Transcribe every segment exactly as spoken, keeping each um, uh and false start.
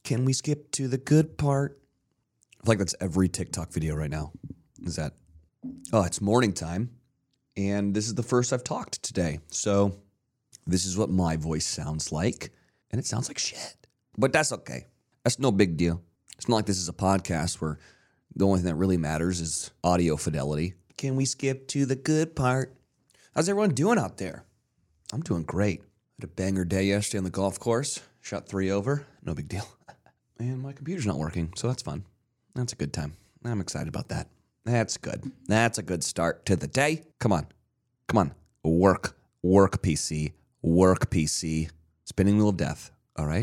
Can we skip to the good part? I feel like that's every TikTok video right now. Is that, oh, it's morning time, and this is the first I've talked today. So this is what my voice sounds like, and it sounds like shit. But that's okay. That's no big deal. It's not like this is a podcast where the only thing that really matters is audio fidelity. Can we skip to the good part? How's everyone doing out there? I'm doing great. Had a banger day yesterday on the golf course. Shot three over. No big deal. And my computer's not working, so that's fun. That's a good time. I'm excited about that. That's good. That's a good start to the day. Come on. Come on. Work. Work, P C. Work, P C. Spinning wheel of death. All right?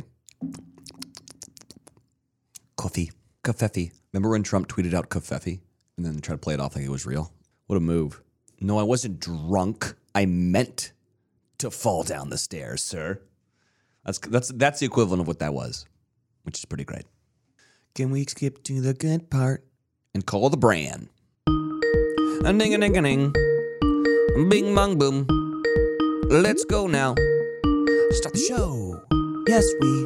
Coffee. Covfefe. Remember when Trump tweeted out Covfefe and then tried to play it off like it was real? What a move. No, I wasn't drunk. I meant to fall down the stairs, sir. That's that's that's the equivalent of what that was, which is pretty great. Can we skip to the good part and call the brand? A ding a ding a ding. Bing bong boom. Let's go now. Start the show. Yes,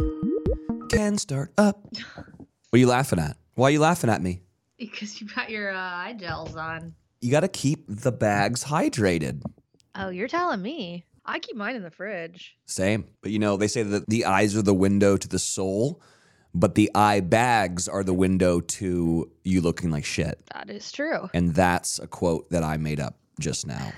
we can start up. What are you laughing at? Why are you laughing at me? Because you got your uh, eye gels on. You got to keep the bags hydrated. Oh, you're telling me. I keep mine in the fridge. Same. But you know, they say that the eyes are the window to the soul, but the eye bags are the window to you looking like shit. That is true. And that's a quote that I made up just now.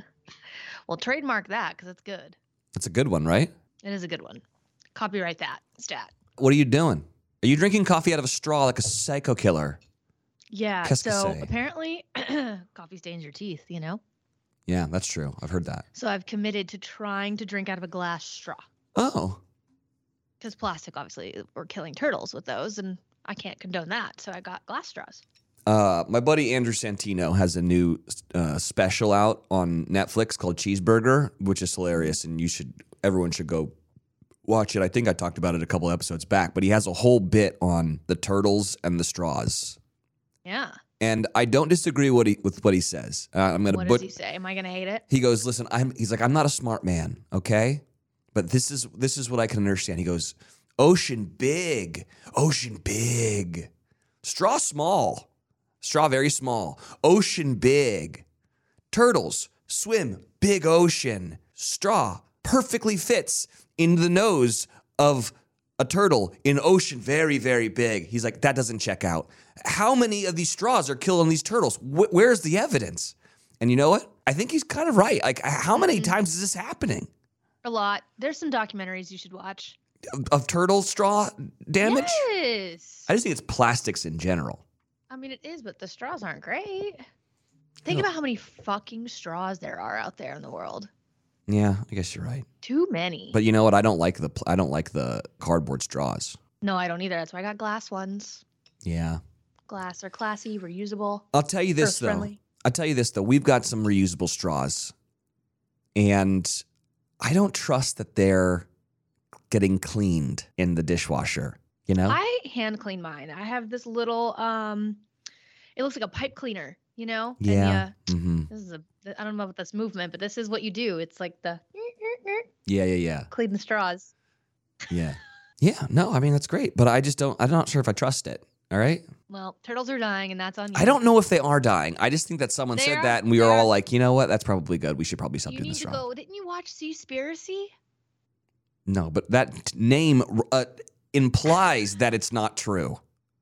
Well, trademark that because it's good. That's a good one, right? It is a good one. Copyright that. Stat. What are you doing? Are you drinking coffee out of a straw like a psycho killer? Yeah. Qu'est-ce que So c'est? apparently, coffee stains your teeth, you know? Yeah, that's true. I've heard that. So I've committed to trying to drink out of a glass straw. Oh. Because plastic, obviously, we're killing turtles with those, and I can't condone that. So I got glass straws. Uh, my buddy Andrew Santino has a new uh, special out on Netflix called Cheeseburger, which is hilarious, and you should everyone should go watch it. I think I talked about it a couple episodes back, but he has a whole bit on the turtles and the straws. Yeah. And I don't disagree what he, with what he says. Uh, I'm gonna. What but does he say? Am I gonna hate it? He goes, "Listen, I'm." He's like, "I'm not a smart man, okay, but this is this is what I can understand." He goes, "Ocean big, ocean big, straw small, straw very small, ocean big, turtles swim big ocean, straw perfectly fits in the nose of a turtle in ocean very very big." He's like, "That doesn't check out. How many of these straws are killing these turtles? Wh- where's the evidence?" And you know what? I think he's kind of right. Like, how many Mm-hmm. times is this happening? A lot. There's some documentaries you should watch. Of, of turtle straw damage? Yes. I just think it's plastics in general. I mean, it is, but the straws aren't great. Think No. about how many fucking straws there are out there in the world. Yeah, I guess you're right. Too many. But you know what? I don't like the pl- I don't like the cardboard straws. No, I don't either. That's why I got glass ones. Yeah. Glass are classy, reusable. I'll tell you this though. Earth-friendly. I'll tell you this though. We've got some reusable straws, and I don't trust that they're getting cleaned in the dishwasher. You know? I hand clean mine. I have this little, um, it looks like a pipe cleaner, you know? Yeah. And Mm-hmm. yeah, this is a, I don't know about this movement, but this is what you do. It's like the Yeah. Yeah. Yeah. clean the straws. Yeah. Yeah. No, I mean that's great, but I just don't. I'm not sure if I trust it. All right. Well, turtles are dying, and that's on you. I don't know if they are dying. I just think that someone They said are- that, and we were they all are- like, you know what? That's probably good. We should probably stop You doing need this to wrong. go. Didn't you watch Seaspiracy? No, but that t- name uh, implies that it's not true.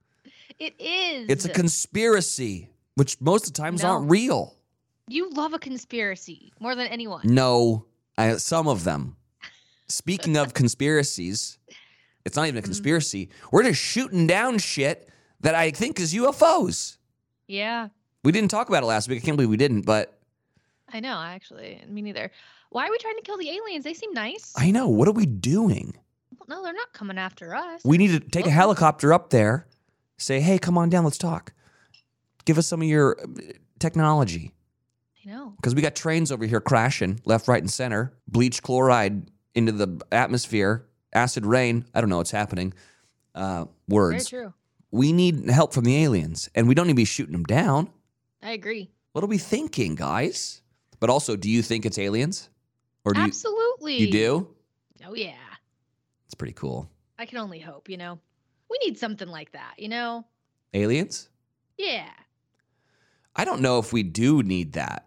It is. It's a conspiracy, which most of the times No. aren't real. You love a conspiracy more than anyone. No, I, some of them. Speaking of conspiracies, it's not even a conspiracy. We're just shooting down shit that I think is U F Os. Yeah, We didn't talk about it last week. I can't believe we didn't, but I know. Actually, me neither. Why are we trying to kill the aliens? They seem nice. I know. What are we doing? No, they're not coming after us. We need to take a Oh. helicopter up there, say, hey, come on down, let's talk. Give us some of your uh, technology. I know. Because we got trains over here crashing left, right, and center. Bleach chloride into the atmosphere. Acid rain. I don't know what's happening. Uh, words. Very true. We need help from the aliens, and we don't need to be shooting them down. I agree. What are we thinking, guys? But also, do you think it's aliens? Or do Absolutely. you, you do? Oh yeah. It's pretty cool. I can only hope. You know, we need something like that, you know? Aliens? Yeah. I don't know if we do need that.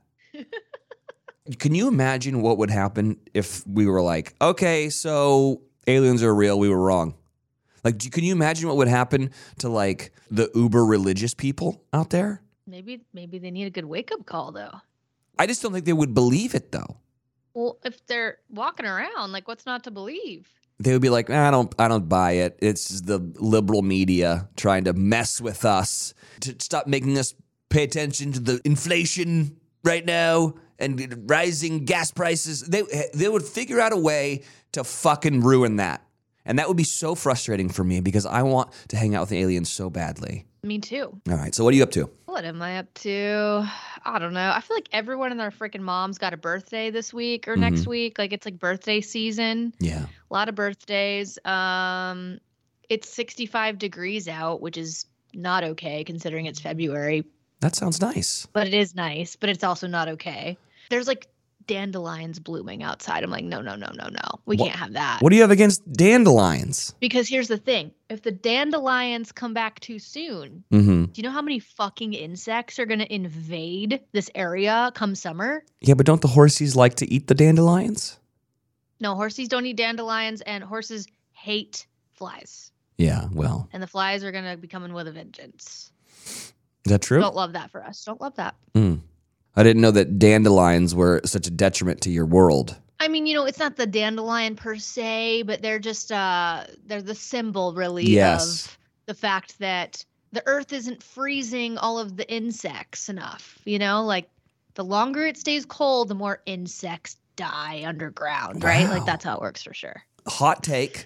Can you imagine what would happen if we were like, okay, so aliens are real, we were wrong? Like, do, can you imagine what would happen to like the uber religious people out there? Maybe maybe they need a good wake-up call, though. I just don't think they would believe it, though. Well, if they're walking around, like, what's not to believe? They would be like, I don't, I don't buy it. It's the liberal media trying to mess with us to stop making us pay attention to the inflation right now and rising gas prices. They, they would figure out a way to fucking ruin that. And that would be so frustrating for me because I want to hang out with the aliens so badly. Me too. All right. So what are you up to? What am I up to? I don't know. I feel like everyone and their freaking moms got a birthday this week or Mhm. next week. Like it's like birthday season. Yeah. A lot of birthdays. Um, it's sixty-five degrees out, which is not okay considering it's February, That sounds nice. but it is nice, but it's also not okay. There's like dandelions blooming outside. I'm like, no, no, no, no, no. We What- can't have that. What do you have against dandelions? Because here's the thing. If the dandelions come back too soon, Mm-hmm. do you know how many fucking insects are going to invade this area come summer? Yeah, but don't the horsies like to eat the dandelions? No, horses don't eat dandelions, and horses hate flies. Yeah, well, And the flies are going to be coming with a vengeance. is that true? Don't love that for us. Don't love that. Mm. I didn't know that dandelions were such a detriment to your world. I mean, you know, it's not the dandelion per se, but they're just, uh, they're the symbol really Yes. of the fact that the earth isn't freezing all of the insects enough. You know, like the longer it stays cold, the more insects die underground, right? Wow. Like that's how it works for sure. Hot take.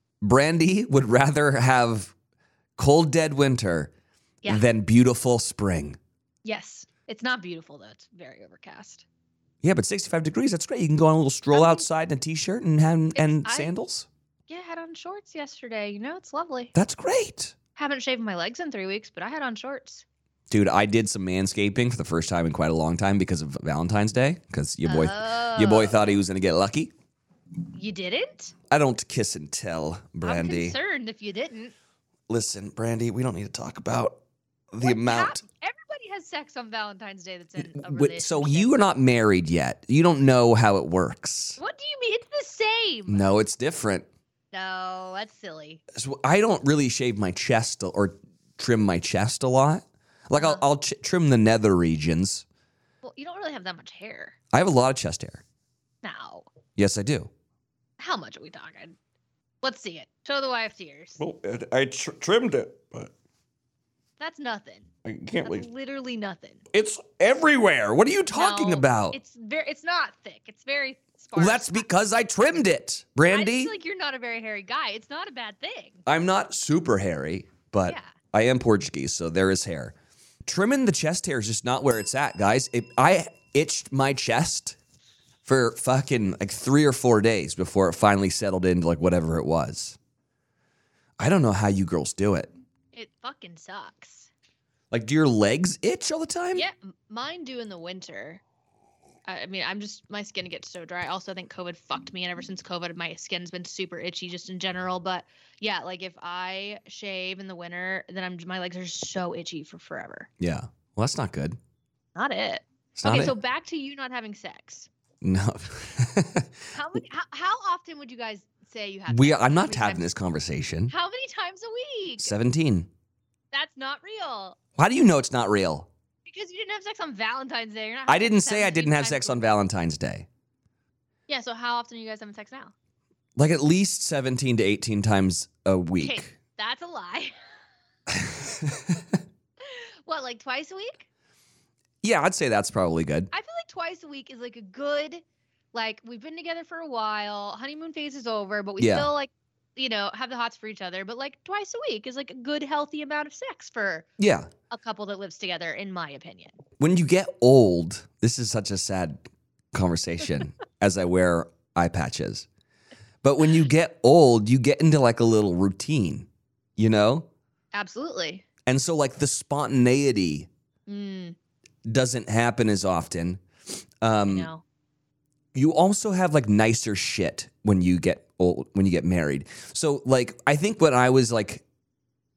Brandy would rather have cold, dead winter Yeah. than beautiful spring. Yes. It's not beautiful though. It's very overcast. Yeah, but sixty-five degrees, that's great. You can go on a little stroll I mean, outside in a t-shirt and, and, and I- sandals. Yeah, I had on shorts yesterday. You know, it's lovely. That's great. Haven't shaved my legs in three weeks, but I had on shorts. Dude, I did some manscaping for the first time in quite a long time because of Valentine's Day. Because your boy, your boy Oh. thought he was going to get lucky. You didn't? I don't kiss and tell, Brandy. I'm concerned if you didn't. Listen, Brandy, we don't need to talk about the What amount. hap- Everybody has sex on Valentine's Day that's in a Wait, relationship. so you are not married yet. You don't know how it works. What do you mean? It's the same. No, it's different. No, that's silly. So I don't really shave my chest or trim my chest a lot. Like I'll, Uh-huh. I'll ch- trim the nether regions. Well, you don't really have that much hair. I have a lot of chest hair. Now, Yes, I do. how much are we talking? Let's see it. Show the wife tears. Well, I tr- trimmed it, but That's nothing. I can't That's literally nothing. It's everywhere. What are you talking No, about? It's very. It's not thick. It's very sparse. Well, that's because I trimmed it, I just Brandy. feel like you're not a very hairy guy. It's not a bad thing. I'm not super hairy, but Yeah. I am Portuguese, so there is hair. Trimming the chest hair is just not where it's at, guys. It, I itched my chest for fucking like three or four days before it finally settled into like whatever it was. I don't know how you girls do it. It fucking sucks. Like, do your legs itch all the time? Yeah, m- mine do in the winter. I I mean, I'm just my skin gets so dry. Also, I think COVID fucked me, and ever since COVID, my skin's been super itchy just in general. But yeah, like if I shave in the winter, then I'm my legs are so itchy for forever. Yeah. Well, that's not good. Not it. It's not Okay, it. so back to you not having sex. No. How many? How, how often would you guys say you have? we. sex? I'm How not many having times- this conversation. How many times a week? seventeen. That's not real. How do you know it's not real? Because you didn't have sex on Valentine's Day. You're not I having didn't sex say I seventeen didn't have times sex a on week. Valentine's Day. Yeah. So how often are you guys having sex now? Like at least seventeen to eighteen times a Okay, week. that's a lie. What, like twice a week? Yeah, I'd say that's probably good. I feel like twice a week is like a good, like we've been together for a while. Honeymoon phase is over, but we Yeah. still like, you know, have the hots for each other. But like twice a week is like a good, healthy amount of sex for Yeah. a couple that lives together, in my opinion. When you get old, this is such a sad conversation as I wear eye patches. But when you get old, you get into like a little routine, you know? Absolutely. And so like the spontaneity Mm, doesn't happen as often. I Um, know. you also have like nicer shit when you get old, when you get married. So like I think when I was like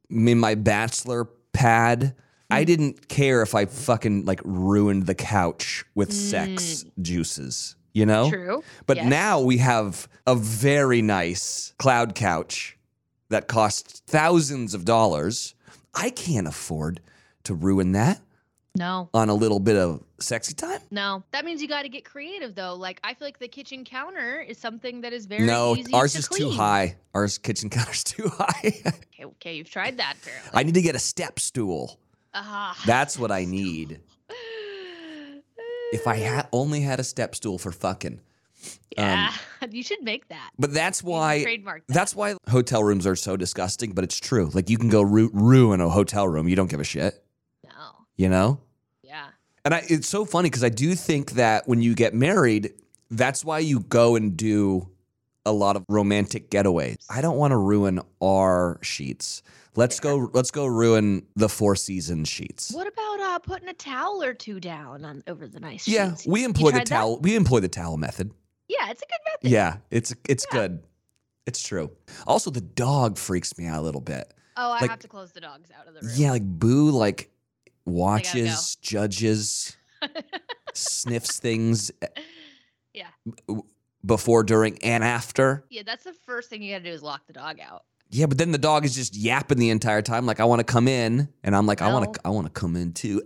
in my bachelor pad, I didn't care if I fucking like ruined the couch with sex juices, you know? True. But Yes. now we have a very nice cloud couch that costs thousands of dollars. I can't afford to ruin that No. on a little bit of sexy time. No. That means you got to get creative, though. Like, I feel like the kitchen counter is something that is very No, easy ours to is clean. too high. Ours kitchen counter's too high. Okay, okay, you've tried that, apparently. I need to get a step stool. Ah. That's what I need. If I had only had a step stool for fucking. Yeah, you should make that. But that's You should why trademark that. that's why hotel rooms are so disgusting, but it's true. Like you can go ru- ruin a hotel room, you don't give a shit, No. you know? Yeah. And I, it's so funny because I do think that when you get married, that's why you go and do a lot of romantic getaways. I don't want to ruin our sheets. Let's go. Let's go ruin the Four Seasons sheets. What about uh, putting a towel or two down on over the nice Yeah, sheets? we You employ the tried that? towel. We employ the towel method. Yeah, it's a good method. Yeah, it's it's Yeah. good. It's true. Also, the dog freaks me out a little bit. Oh, I Like- have to close the dogs out of the room. Yeah, like Boo, like go. watches, judges, sniffs things Yeah. before, during, and after. Yeah, that's the first thing you got to do is lock the dog out. Yeah, but then the dog is just yapping the entire time. Like I want to come in, and I'm like, I want No. to, I want to come in too.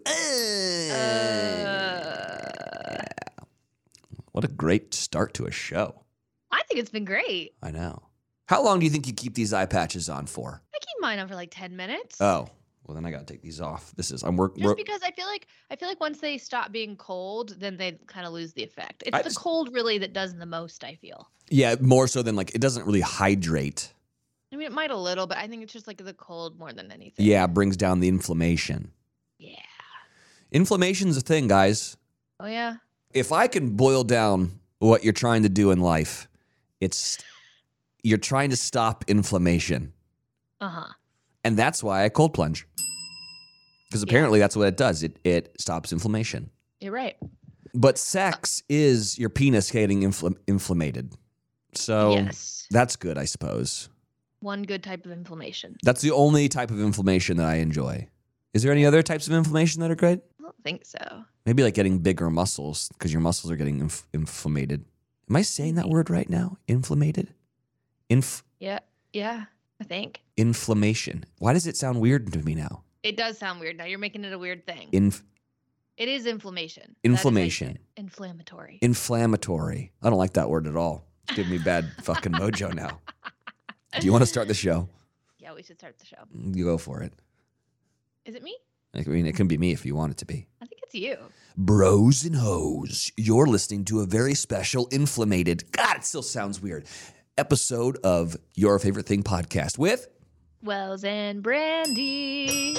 Uh, What a great start to a show. I think it's been great. I know. How long do you think you keep these eye patches on for? I keep mine on for like ten minutes. Oh, well then I got to take these off. This is I'm working. Just because I feel like I feel like once they stop being cold, then they kind of lose the effect. It's I the just- cold really that does the most, I feel. Yeah, more so than like it doesn't really hydrate. I mean, it might a little, but I think it's just like the cold more than anything. Yeah, it brings down the inflammation. Yeah. Inflammation's a thing, guys. Oh yeah. If I can boil down what you're trying to do in life, it's you're trying to stop inflammation. Uh-huh. And that's why I cold plunge. Because apparently that's what it does. It it stops inflammation. You're right. But sex is your penis getting infl- inflamed. So Yes. that's good, I suppose. One good type of inflammation. That's the only type of inflammation that I enjoy. Is there any other types of inflammation that are great? I don't think so. Maybe like getting bigger muscles because your muscles are getting inf- inflamed. Am I saying that word right now? Inflamed? Inf- Yeah. Yeah. I think. inflammation. Why does it sound weird to me now? It does sound weird now. You're making it a weird thing. Inf- It is inflammation. That is Inflammation. a- inflammatory. inflammatory. I don't like that word at all. It's giving me bad fucking mojo now. Do you want to start the show? Yeah, we should start the show. You go for it. Is it me? I mean, it can be me if you want it to be. I think it's you. Bros and hoes, you're listening to a very special, inflamed, God, it still sounds weird, episode of Your Favorite Thing podcast with Wells and Brandy.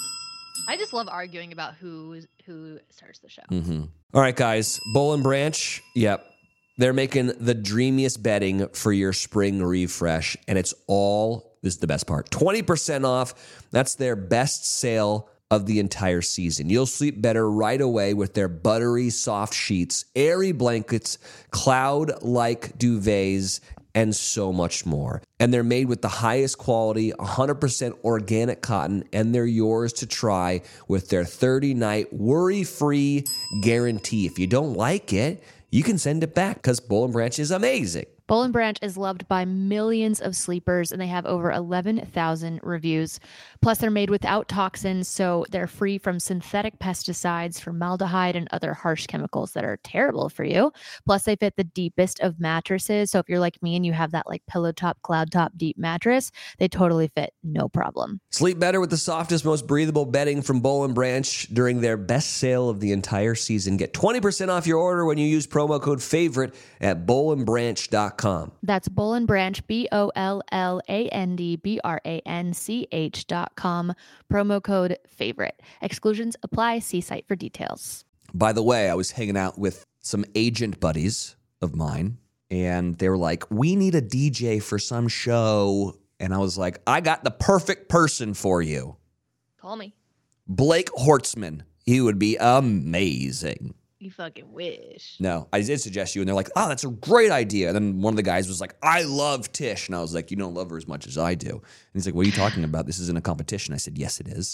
I just love arguing about who who starts the show. Mm-hmm. All right, guys. Bowl and Branch. Yep. They're making the dreamiest bedding for your spring refresh. And it's all, this is the best part, twenty percent off. That's their best sale of the entire season. You'll sleep better right away with their buttery soft sheets, airy blankets, cloud-like duvets, and so much more. And they're made with the highest quality, one hundred percent organic cotton, and they're yours to try with their thirty-night worry-free guarantee. If you don't like it, you can send it back because Bowl and Branch is amazing. Bowl and Branch is loved by millions of sleepers, and they have over eleven thousand reviews. Plus, they're made without toxins, so they're free from synthetic pesticides, formaldehyde, and other harsh chemicals that are terrible for you. Plus, they fit the deepest of mattresses. So if you're like me and you have that like pillow top, cloud top, deep mattress, they totally fit, no problem. Sleep better with the softest, most breathable bedding from Bowl and Branch during their best sale of the entire season. Get twenty percent off your order when you use promo code FAVORITE at bowl and branch dot com. That's Boll and Branch, B O L L A N D B R A N C H dot com. Promo code FAVORITE. Exclusions apply. See site for details. By the way, I was hanging out with some agent buddies of mine, and they were like, we need a D J for some show. And I was like, I got the perfect person for you. Call me. Blake Hortzman. He would be amazing. You fucking wish. No, I did suggest you, and they're like, "Oh, that's a great idea." And then one of the guys was like, "I love Tish," and I was like, "You don't love her as much as I do." And he's like, "What are you talking about? This isn't a competition." I said, "Yes, it is."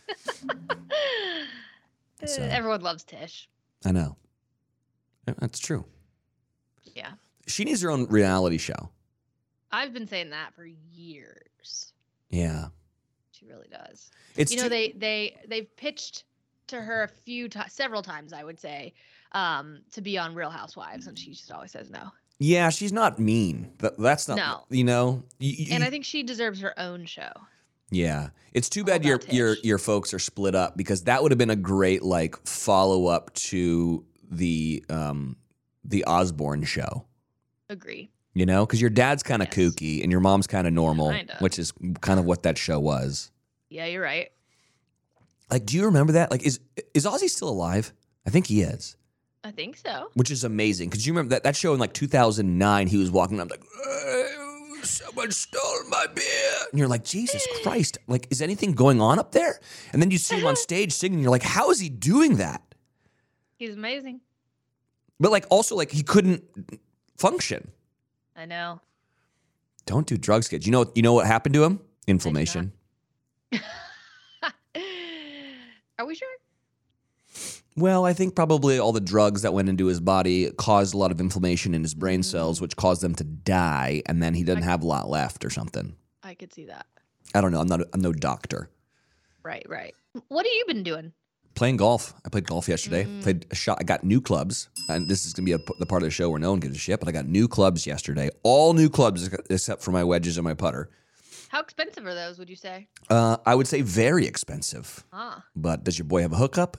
So- Everyone loves Tish. I know. Yeah, that's true. Yeah. She needs her own reality show. I've been saying that for years. Yeah, She really does. it's You know, too- they they they've pitched to her a few times, several times, I would say, um, to be on Real Housewives, and she just always says no. yeah. She's not mean. That, that's not. No. You know. You- you- And I think she deserves her own show. Yeah, it's too All bad your about your Tish. your folks are split up because that would have been a great like follow up to the um the Osborne show. Agree. You know, because your dad's kind of Yes. kooky and your mom's kind of normal, Kinda. which is kind of what that show was. Yeah, you're right. Like, do you remember that? Like, is is Ozzy still alive? I think he is, I think so. which is amazing because you remember that that show in like two thousand nine. He was walking around like, "Hey, someone stole my beer," and you're like, Jesus Christ! Like, is anything going on up there? And then you see him on stage singing. You're like, how is he doing that? He's amazing. But like, also like, he couldn't function. I know. Don't do drugs, kids. You know, you know what happened to him? Inflammation. Are we sure? Well, I think probably all the drugs that went into his body caused a lot of inflammation in his brain Mm. cells, which caused them to die, and then he doesn't have a lot left or something. I could see that. I don't know. I'm not. I'm no doctor. Right, right. What have you been doing? Playing golf. I played golf yesterday. Mm. Played a shot. I got new clubs, and this is gonna be a, the part of the show where no one gives a shit. But I got new clubs yesterday. All new clubs except for my wedges and my putter. How expensive are those, would you say? Uh, I would say very expensive. Ah, But does your boy have a hookup?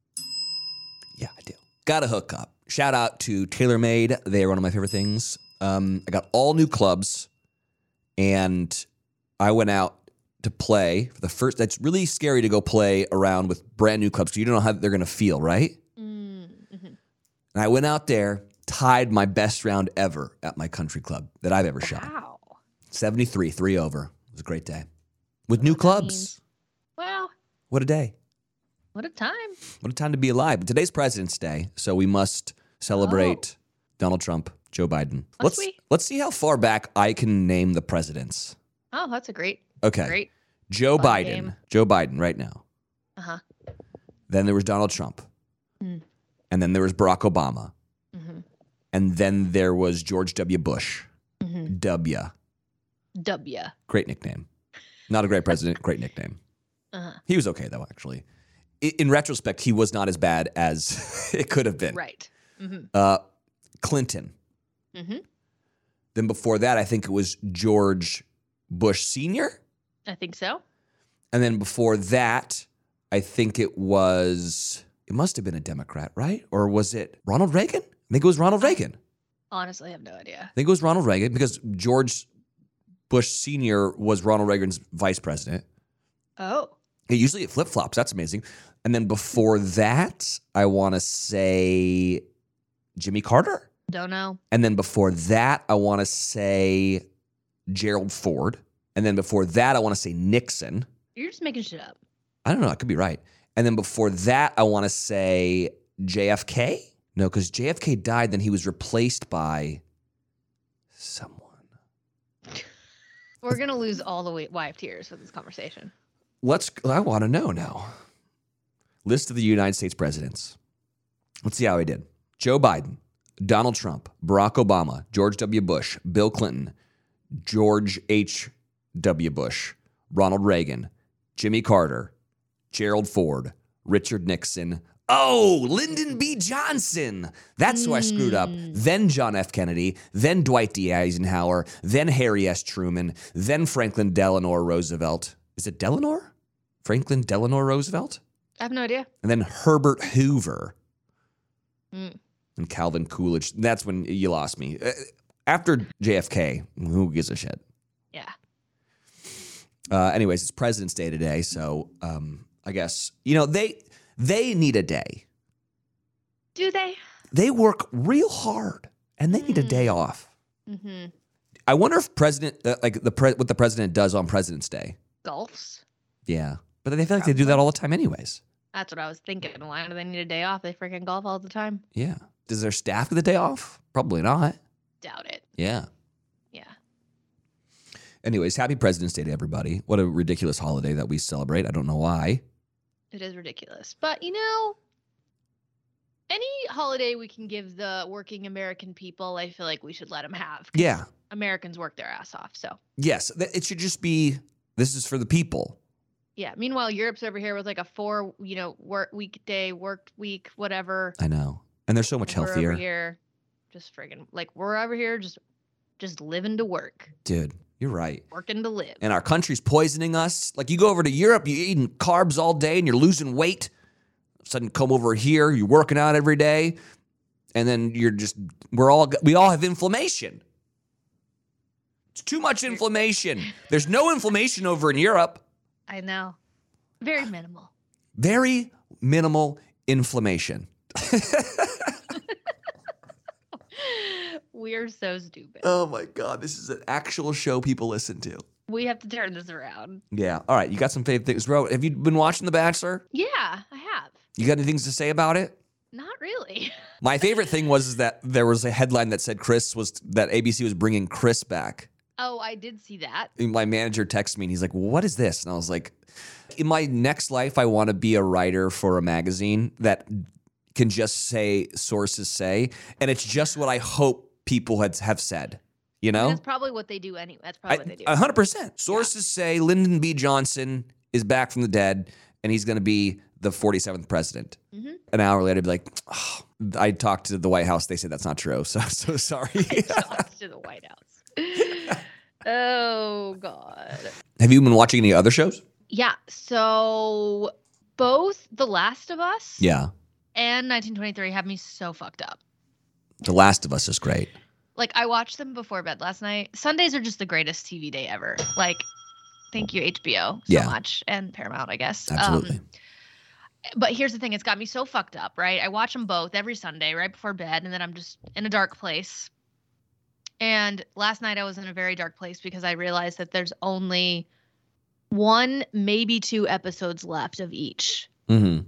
Yeah, I do. Got a hookup. Shout out to TaylorMade. They are one of my favorite things. Um, I got all new clubs, and I went out to play for the first. That's really scary to go play around with brand new clubs because you don't know how they're going to feel, right? mm, mhm. And I went out there, tied my best round ever at my country club that I've ever shot. Wow. seventy-three, three over. It was a great day. With new What that clubs. means. Wow, What a day. what a time. What a time to be alive. But today's President's Day, so we must celebrate Donald Trump, Joe Biden. Must let's we? let's see how far back I can name the presidents. Oh, that's a great, Okay. great. Joe Fun Biden. game. Joe Biden right now. Uh-huh. Then there was Donald Trump. Mm. And then there was Barack Obama. Mm-hmm. And then there was George W. Bush. Mm-hmm. W. W. Great nickname. Not a great president, great nickname. Uh-huh. He was okay though, actually. I- In retrospect, he was not as bad as it could have been. Right. Mm-hmm. Uh, Clinton. Mm-hmm. Then before that, I think it was George Bush Senior I think so. And then before that, I think it was, it must have been a Democrat, right? Or was it Ronald Reagan? I think it was Ronald Reagan. Honestly, I have no idea. I think it was Ronald Reagan because George Bush Senior was Ronald Reagan's vice president. Oh. Yeah, usually it flip flops. That's amazing. And then before that, I want to say Jimmy Carter. Don't know. And then before that, I want to say Gerald Ford. And then before that, I want to say Nixon. You're just making shit up. I don't know. I could be right. And then before that, I want to say J F K. No, because J F K died, then he was replaced by someone. We're going to lose all the wi- wife tears with this conversation. Let's. I want to know now. List of the United States presidents. Let's see how he did. Joe Biden, Donald Trump, Barack Obama, George W. Bush, Bill Clinton, George H W. Bush, Ronald Reagan, Jimmy Carter, Gerald Ford, Richard Nixon. Oh, Lyndon B. Johnson. That's who I screwed up. Mm. Then John F. Kennedy, then Dwight D. Eisenhower, then Harry S. Truman, then Franklin Delano Roosevelt. Is it Delano? Franklin Delano Roosevelt? I have no idea. And then Herbert Hoover Mm. and Calvin Coolidge. That's when you lost me. Uh, After J F K, who gives a shit? Yeah. Uh, anyways, it's President's Day today, so um, I guess, you know, they they need a day. Do they? They work real hard, and they need a day off. Mm-hmm. I wonder if president, uh, like the pre- what the president does on President's Day. Golfs. Yeah, but they feel like they do that all the time, anyways. That's what I was thinking. Why do they need a day off? They freaking golf all the time. Yeah. Does their staff get the day off? Probably not. Doubt it. Yeah. Yeah. Anyways, happy President's Day to everybody. What a ridiculous holiday that we celebrate. I don't know why. It is ridiculous. But, you know, any holiday we can give the working American people, I feel like we should let them have. 'Cause Yeah. Americans work their ass off. So, Yes. th- It should just be, this is for the people. yeah. Meanwhile, Europe's over here with like a four, you know, work weekday, work week, whatever. I know. And they're so much We're healthier. over here just friggin' like we're over here just just living to work, Dude, you're right. working to live. And our country's poisoning us. Like, you go over to Europe, you're eating carbs all day and you're losing weight. All of a sudden, come over here, you're working out every day. And then you're just, we're all, we all have inflammation. It's too much inflammation. There's no inflammation over in Europe. I know. Very minimal. Very minimal inflammation. We're so stupid. Oh my God, this is an actual show people listen to. We have to turn this around. Yeah. All right, you got some favorite things. Bro, have you been watching The Bachelor? Yeah, I have. You got any things to say about it? Not really. My favorite thing was is that there was a headline that said Chris was, that A B C was bringing Chris back. Oh, I did see that. And my manager texted me and he's like, well, what is this? And I was like, in my next life, I want to be a writer for a magazine that can just say sources say. And it's just what I hope people had, have said, you know? That's probably what they do anyway. That's probably I, what they do. one hundred percent. Sources say Lyndon B. Johnson is back from the dead and he's going to be the forty-seventh president. Mm-hmm. An hour later, I'd be like, oh. I talked to the White House. They said that's not true. So, so sorry. I talked to the White House. Oh, God. Have you been watching any other shows? Yeah. So both The Last of Us Yeah. and nineteen twenty-three have me so fucked up. The Last of Us is great. Like, I watched them before bed last night. Sundays are just the greatest T V day ever. Like, thank you, H B O, so Yeah. much. And Paramount, I guess. Absolutely. Um, but here's the thing. It's got me so fucked up, right? I watch them both every Sunday right before bed, and then I'm just in a dark place. And last night I was in a very dark place because I realized that there's only one, maybe two episodes left of each. Mm-hmm.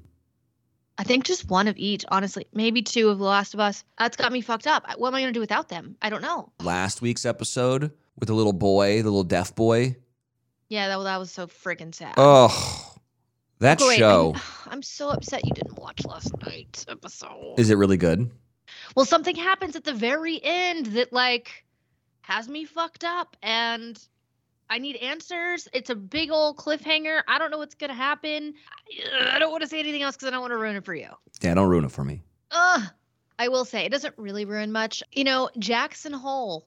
I think just one of each, honestly. Maybe two of The Last of Us. That's got me fucked up. What am I going to do without them? I don't know. Last week's episode with the little boy, the little deaf boy. Yeah, that, that was so freaking sad. Oh, that Oh, wait, show. I'm, I'm so upset you didn't watch last night's episode. Is it really good? Well, something happens at the very end that, like, has me fucked up, and I need answers. It's a big old cliffhanger. I don't know what's going to happen. I, I don't want to say anything else because I don't want to ruin it for you. Yeah, don't ruin it for me. Ugh. I will say, it doesn't really ruin much. You know, Jackson Hole,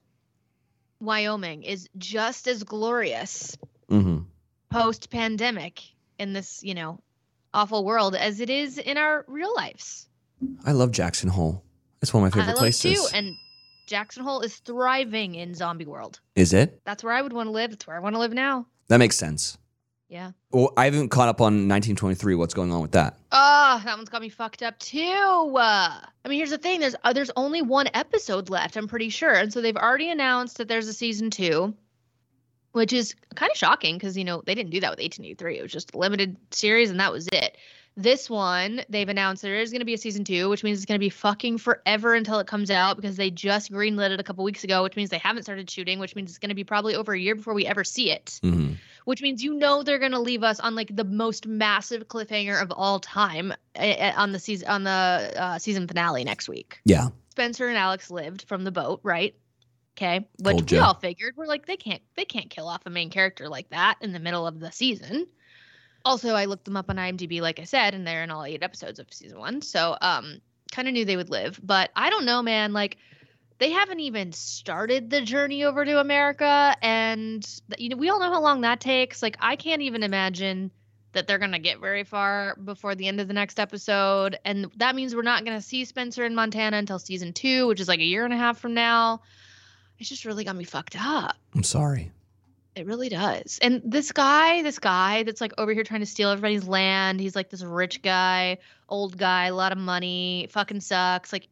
Wyoming, is just as glorious Mm-hmm. post-pandemic in this, you know, awful world as it is in our real lives. I love Jackson Hole. It's one of my I favorite love places. it too, and Jackson Hole is thriving in zombie world. Is it? That's where I would want to live. That's where I want to live now. That makes sense. Yeah. Well, I haven't caught up on nineteen twenty-three. What's going on with that? Oh, that one's got me fucked up too. Uh, I mean, here's the thing. There's uh, there's only one episode left, I'm pretty sure. And so they've already announced that there's a season two, which is kind of shocking because, you know, they didn't do that with eighteen eighty-three. It was just a limited series and that was it. This one, they've announced there is going to be a season two, which means it's going to be fucking forever until it comes out because they just greenlit it a couple weeks ago, which means they haven't started shooting, which means it's going to be probably over a year before we ever see it. Mm-hmm. Which means, you know, they're going to leave us on like the most massive cliffhanger of all time uh, on the season on the uh, season finale next week. Yeah. Spencer and Alex lived from the boat, right? Okay, which Told we ya. all figured. We're like, they can't they can't kill off a main character like that in the middle of the season. Also, I looked them up on IMDb, like I said, and they're in all eight episodes of season one. So, um, kind of knew they would live, but I don't know, man. Like, they haven't even started the journey over to America, and th- you know, we all know how long that takes. Like, I can't even imagine that they're gonna get very far before the end of the next episode, and that means we're not gonna see Spencer in Montana until season two, which is like a year and a half from now. It's just really got me fucked up. I'm sorry. It really does. And this guy, this guy that's like over here trying to steal everybody's land. He's like this rich guy, old guy, a lot of money, fucking sucks. Like,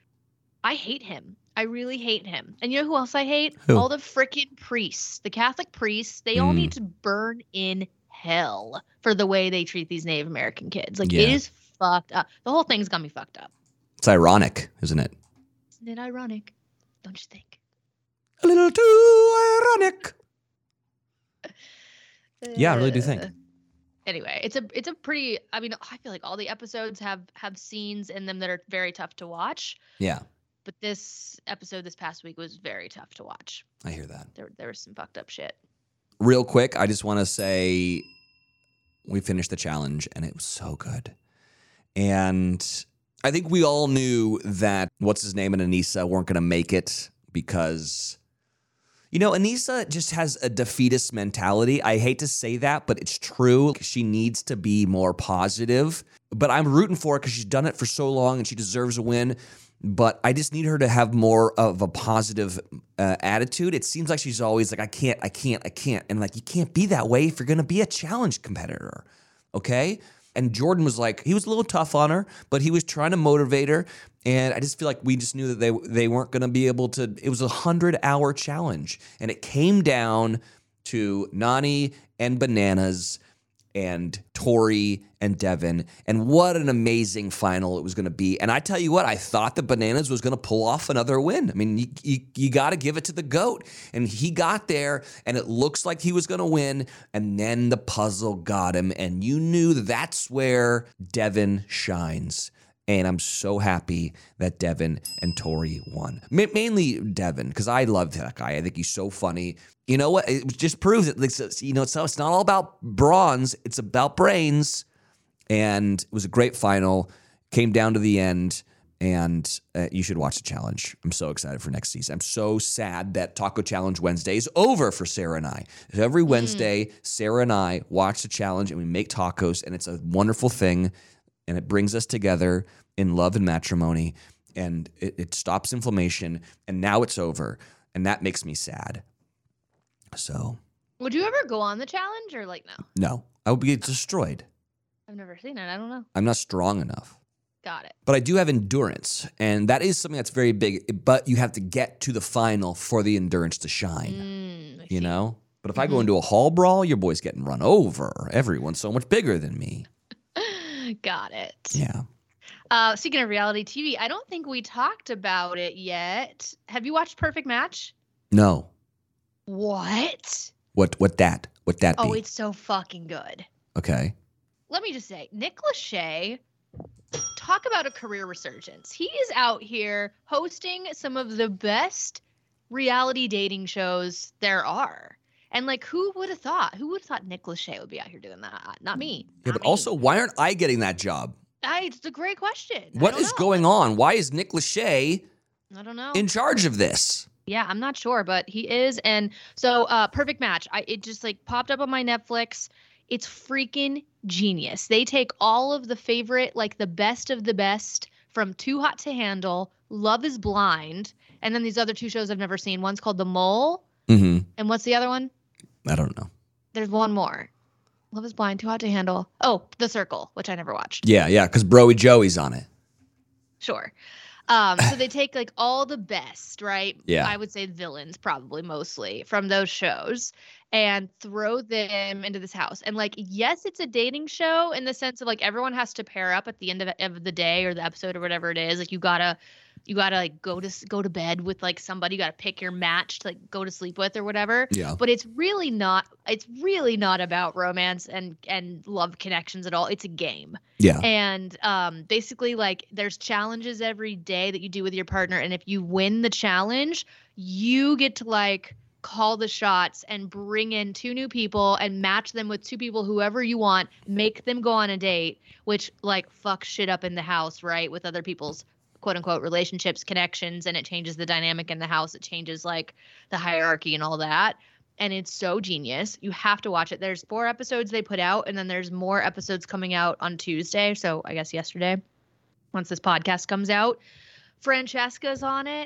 I hate him. I really hate him. And you know who else I hate? Who? All the freaking priests, the Catholic priests. They all Mm. need to burn in hell for the way they treat these Native American kids. Like, Yeah. it is fucked up. The whole thing's got me fucked up. It's ironic, isn't it? Isn't it ironic? Don't you think? A little too ironic. Yeah, I really do think. Uh, Anyway, it's a it's a pretty. I mean, I feel like all the episodes have have scenes in them that are very tough to watch. Yeah, But this episode this past week was very tough to watch. I hear that. There there was some fucked up shit. Real quick, I just want to say we finished the challenge and it was so good. And I think we all knew that what's his name and Anissa weren't going to make it because, you know, Anissa just has a defeatist mentality. I hate to say that, but it's true. She needs to be more positive. But I'm rooting for her because she's done it for so long and she deserves a win. But I just need her to have more of a positive uh, attitude. It seems like she's always like, I can't, I can't, I can't. And like, you can't be that way if you're going to be a challenge competitor. Okay? And Jordan was like, he was a little tough on her, but he was trying to motivate her. And I just feel like we just knew that they they weren't going to be able to. It was a hundred-hour challenge. And it came down to Nany and Bananas and Tori and Devin. And what an amazing final it was going to be. And I tell you what, I thought that Bananas was going to pull off another win. I mean, you, you, you got to give it to the GOAT. And he got there, and it looks like he was going to win. And then the puzzle got him. And you knew that's where Devin shines. And I'm so happy that Devin and Tori won. Ma- mainly Devin, because I love that guy. I think he's so funny. You know what? It just proves that, like, you know, it's not, it's not all about bronze. It's about brains. And it was a great final. Came down to the end. And uh, you should watch the challenge. I'm so excited for next season. I'm so sad that Taco Challenge Wednesday is over for Sarah and I. So every Wednesday, mm. Sarah and I watch the challenge and we make tacos. And it's a wonderful thing. And it brings us together in love and matrimony. And it, it stops inflammation. And now it's over. And that makes me sad. So. Would you ever go on the challenge or like no? No. I would be destroyed. I've never seen it. I don't know. I'm not strong enough. Got it. But I do have endurance. And that is something that's very big. But you have to get to the final for the endurance to shine. Mm, you know? But if mm-hmm. I go Mhm. into a hall brawl, your boy's getting run over. Everyone's so much bigger than me. Got it. Yeah. Uh, speaking of reality T V, I don't think we talked about it yet. Have you watched Perfect Match? No. What? What what that? What that be? Oh, it's so fucking good. Okay. Let me just say, Nick Lachey, talk about a career resurgence. He is out here hosting some of the best reality dating shows there are. And like, who would have thought? Who would have thought Nick Lachey would be out here doing that? Not me. Yeah, Not but me. also, why aren't I getting that job? I, it's a great question. What is know. going on? Why is Nick Lachey I don't know. in charge of this? Yeah, I'm not sure, but he is. And so uh, Perfect Match, I it just like popped up on my Netflix. It's freaking genius. They take all of the favorite, like the best of the best from Too Hot to Handle, Love is Blind, and then these other two shows I've never seen. One's called The Mole. Mm-hmm. And what's the other one? I don't know. There's one more. Love is Blind, Too Hot to Handle. Oh, The Circle, which I never watched. Yeah, yeah, because Broy Joey's on it. Sure. Um, so they take like all the best, right? Yeah. I would say villains probably mostly from those shows and throw them into this house. And like, yes, it's a dating show in the sense of like everyone has to pair up at the end of, of the day or the episode or whatever it is. Like you gotta, you gotta like go to go to bed with like somebody. You gotta pick your match to like go to sleep with or whatever. Yeah. But it's really not. It's really not about romance and and love connections at all. It's a game. Yeah. And um, basically, like, there's challenges every day that you do with your partner. And if you win the challenge, you get to, like, call the shots and bring in two new people and match them with two people, whoever you want, make them go on a date, which, like, fucks shit up in the house, right, with other people's quote-unquote relationships, connections, and it changes the dynamic in the house. It changes, like, the hierarchy and all that. And it's so genius. You have to watch it. There's four episodes they put out, and then there's more episodes coming out on Tuesday. So I guess yesterday, once this podcast comes out. Francesca's on it.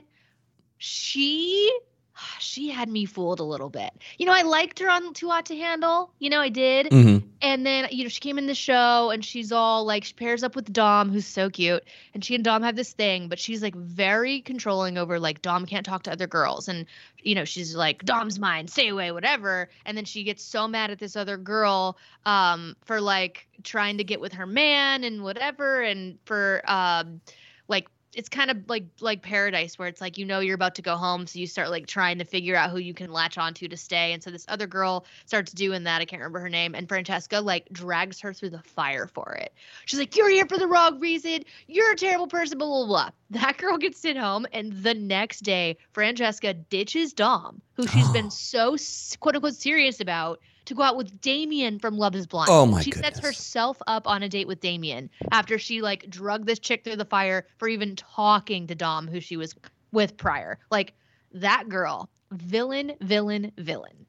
She, she had me fooled a little bit. You know, I liked her on Too Hot to Handle. You know, I did. Mm-hmm. And And then, you know, she came in the show and she's all like, she pairs up with Dom, who's so cute. And she and Dom have this thing, but she's like very controlling over like Dom can't talk to other girls. And, you know, she's like, Dom's mine, stay away, whatever. And then she gets so mad at this other girl um, for like trying to get with her man and whatever. And for um, like, it's kind of like like Paradise, where it's like, you know, you're about to go home, so you start like trying to figure out who you can latch onto to stay. And so this other girl starts doing that. I can't remember her name. And Francesca like drags her through the fire for it. She's like, you're here for the wrong reason. You're a terrible person, blah, blah, blah. That girl gets sent home. And the next day, Francesca ditches Dom, who she's been so quote unquote serious about, to go out with Damien from Love is Blind. Oh my She goodness. sets herself up on a date with Damien after she like drug this chick through the fire for even talking to Dom, who she was with prior. Like, that girl, villain, villain, villain.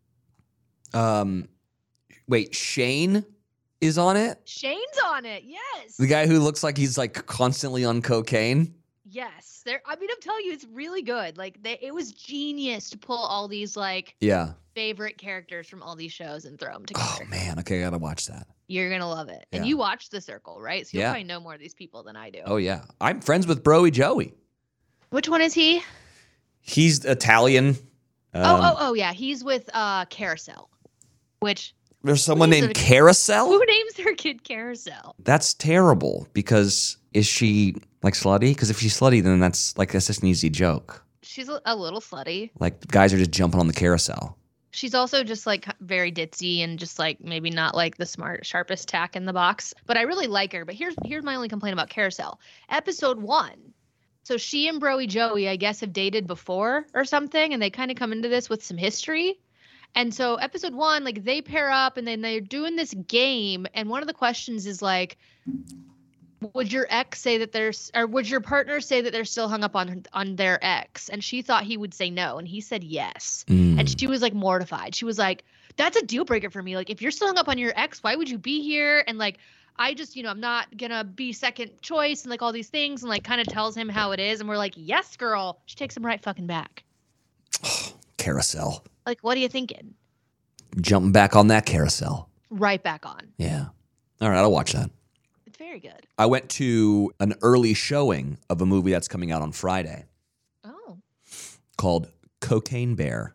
Um, wait, Shane is on it? Shane's on it. Yes. The guy who looks like he's like constantly on cocaine? Yes. There. I mean, I'm telling you, it's really good. Like, they, it was genius to pull all these like Yeah. favorite characters from all these shows and throw them Oh together. man, okay, I gotta watch that. You're gonna love it. And Yeah. you watched The Circle, right? So you'll Yeah. probably know more of these people than I do. Oh yeah, I'm friends with Broy Joey. Which one is he? He's Italian. Um, oh, oh, oh, yeah. He's with uh Carousel. Which There's someone Who's named the- Carousel. who names their kid Carousel? That's terrible. Because is she like slutty? Because if she's slutty, then that's like that's just an easy joke. She's a, a little slutty. Like guys are just jumping on the carousel. She's also just like very ditzy and just like maybe not like the smart sharpest tack in the box. But I really like her. But here's here's my only complaint about Carousel. Episode one. So she and Broy Joey, I guess, have dated before or something, and they kind of come into this with some history. And so episode one, like they pair up and then they're doing this game. And one of the questions is like, would your ex say that there's, or would your partner say that they're still hung up on on their ex? And she thought he would say no, and he said yes. Mm. And she was like mortified. She was like, "That's a deal breaker for me. Like, if you're still hung up on your ex, why would you be here?" And like, I just, you know, I'm not gonna be second choice and like all these things, and like kind of tells him how it is. And we're like, "Yes, girl." She takes him right fucking back. Carousel. Like, what are you thinking? Jumping back on that carousel. Right back on. Yeah. All right, I'll watch that. It's very good. I went to an early showing of a movie that's coming out on Friday Oh, called Cocaine Bear.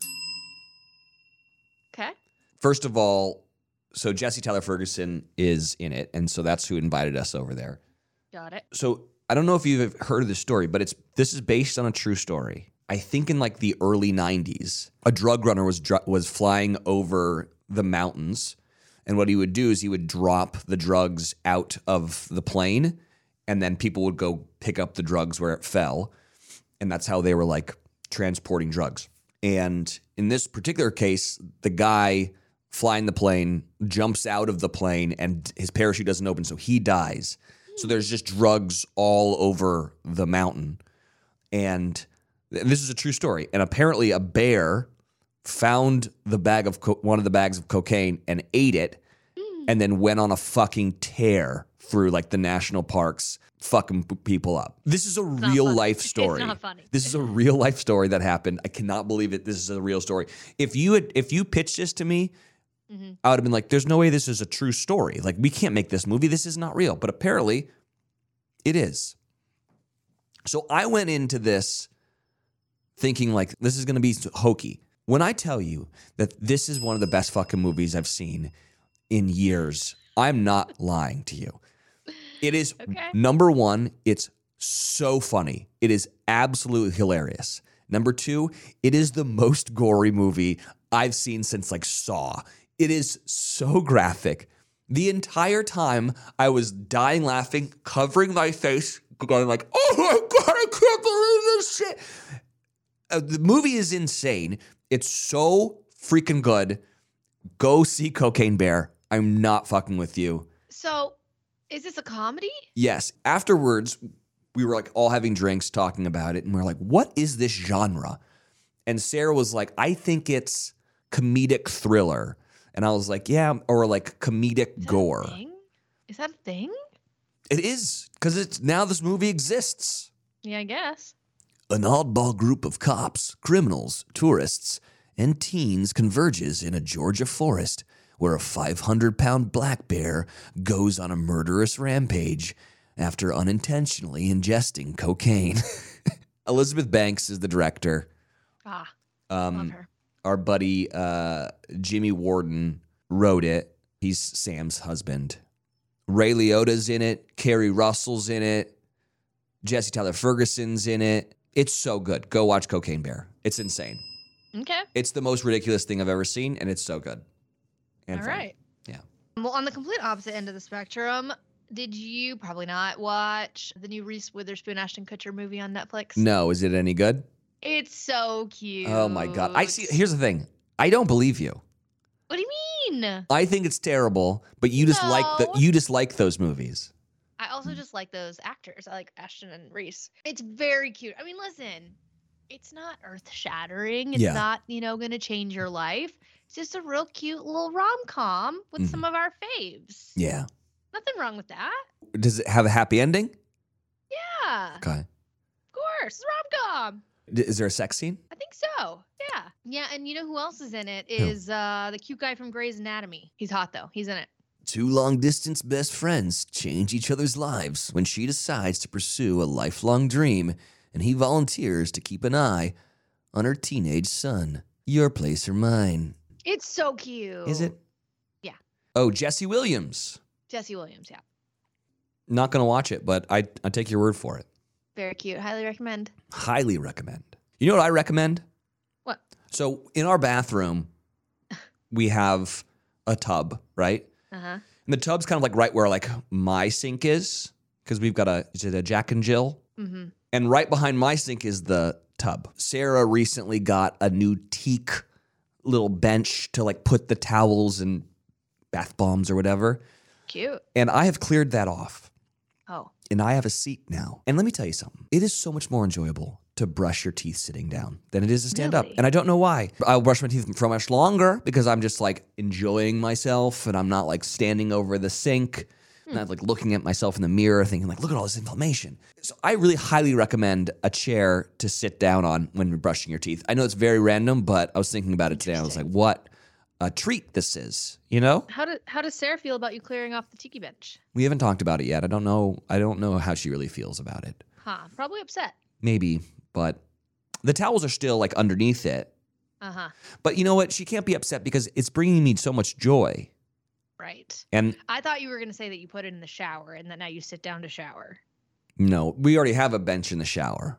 okay. First of all, so Jesse Tyler Ferguson is in it, and so that's who invited us over there. Got it. So I don't know if you've heard of this story, but it's this is based on a true story. I think in like the early nineties, a drug runner was dr- was flying over the mountains, and what he would do is he would drop the drugs out of the plane, and then people would go pick up the drugs where it fell, and that's how they were like transporting drugs. And in this particular case, the guy flying the plane jumps out of the plane, and his parachute doesn't open, so he dies. So there's just drugs all over the mountain, and and this is a true story. And apparently a bear found the bag of co- one of the bags of cocaine and ate it and then went on a fucking tear through like the national parks, fucking p- people up. This is a not real funny. life It's story. not funny. This is a real life story that happened. I cannot believe it. This is a real story. If you had, if you pitched this to me, Mhm. I would have been like, there's no way this is a true story. Like, we can't make this movie. This is not real. But apparently it is. So I went into this thinking like, this is going to be hokey. When I tell you that this is one of the best fucking movies I've seen in years, I'm not lying to you. It is, Okay. number one, it's so funny. It is absolutely hilarious. Number two, it is the most gory movie I've seen since like Saw. It is so graphic. The entire time I was dying laughing, covering my face, going like, oh my God, I can't believe this shit. Uh, the movie is insane. It's so freaking good. Go see Cocaine Bear. I'm not fucking with you. So, is this a comedy? Yes. Afterwards, we were like all having drinks, talking about it, and we we're like, what is this genre? And Sarah was like, I think it's comedic thriller. And I was like, yeah, or like comedic Is that a gore. thing? Is that a thing? It is, because it's now this movie exists. Yeah, I guess. An oddball group of cops, criminals, tourists, and teens converges in a Georgia forest where a five hundred pound black bear goes on a murderous rampage after unintentionally ingesting cocaine. Elizabeth Banks is the director. Ah, Um, love her. Our buddy uh, Jimmy Warden wrote it. He's Sam's husband. Ray Liotta's in it. Kerry Russell's in it. Jesse Tyler Ferguson's in it. It's so good. Go watch Cocaine Bear. It's insane. Okay. It's the most ridiculous thing I've ever seen, and it's so good. And All funny. right. Yeah. Well, on the complete opposite end of the spectrum, did you probably not watch the new Reese Witherspoon Ashton Kutcher movie on Netflix? No, is it any good? It's so cute. Oh my god. I see. Here's the thing. I don't believe you. What do you mean? I think it's terrible, but you just like the No. you just like those movies. I also just like those actors. I like Ashton and Reese. It's very cute. I mean, listen, it's not earth shattering. It's Yeah. not, you know, going to change your life. It's just a real cute little rom com with Mhm. some of our faves. Yeah. Nothing wrong with that. Does it have a happy ending? Yeah. Okay. Of course. Rom com. D- Is there a sex scene? I think so. Yeah. Yeah. And you know who else is in it? Is uh, the cute guy from Grey's Anatomy. He's hot, though. He's in it. Two long distance best friends change each other's lives when she decides to pursue a lifelong dream and he volunteers to keep an eye on her teenage son. Your place or mine. It's so cute. Is it? Yeah. Oh, Jesse Williams. Jesse Williams. Yeah. Not going to watch it, but I, I take your word for it. Very cute. Highly recommend. Highly recommend. You know what I recommend? What? So in our bathroom, we have a tub, right? Uh huh. And the tub's kind of like right where like my sink is, because we've got a, is it a Jack and Jill? Mm-hmm. And right behind my sink is the tub. Sarah recently got a new teak little bench to like put the towels and bath bombs or whatever. Cute. And I have cleared that off. Oh. And I have a seat now. And let me tell you something. It is so much more enjoyable to brush your teeth sitting down than it is to stand up. Really? And I don't know why. I'll brush my teeth for much longer because I'm just like enjoying myself and I'm not like standing over the sink. Hmm. Not like looking at myself in the mirror thinking like, look at all this inflammation. So I really highly recommend a chair to sit down on when you're brushing your teeth. I know it's very random, but I was thinking about it today. I was like, what a treat this is, you know? How did how does Sarah feel about you clearing off the tiki bench? We haven't talked about it yet. I don't know. I don't know how she really feels about it. Huh? Probably upset. Maybe, but the towels are still like underneath it. Uh huh. But you know what? She can't be upset because it's bringing me so much joy. Right. And I thought you were gonna say that you put it in the shower and that now you sit down to shower. no, we already have a bench in the shower.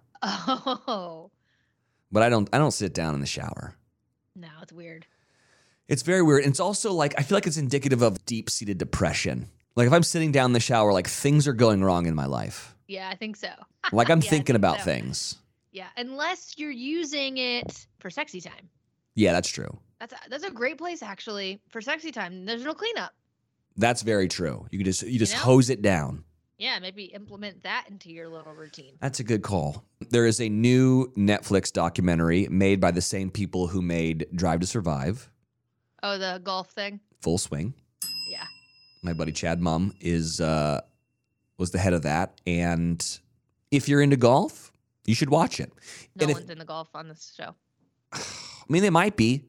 Oh. But I don't I don't sit down in the shower. No, it's weird. It's very weird. And it's also like I feel like it's indicative of deep-seated depression. Like if I'm sitting down in the shower, like things are going wrong in my life. Yeah, I think so. Like I'm Yeah, I thinking think about so. things. Yeah, unless you're using it for sexy time. Yeah, that's true. That's a, that's a great place actually for sexy time. There's no cleanup. That's very true. You can just you just know? hose it down. Yeah, maybe implement that into your little routine. That's a good call. There is a new Netflix documentary made by the same people who made Drive to Survive, Oh, the golf thing. Full Swing. Yeah. My buddy Chad Mum is uh, was the head of that, and if you're into golf, you should watch it. No And if- one's into golf on this show. I mean, they might be,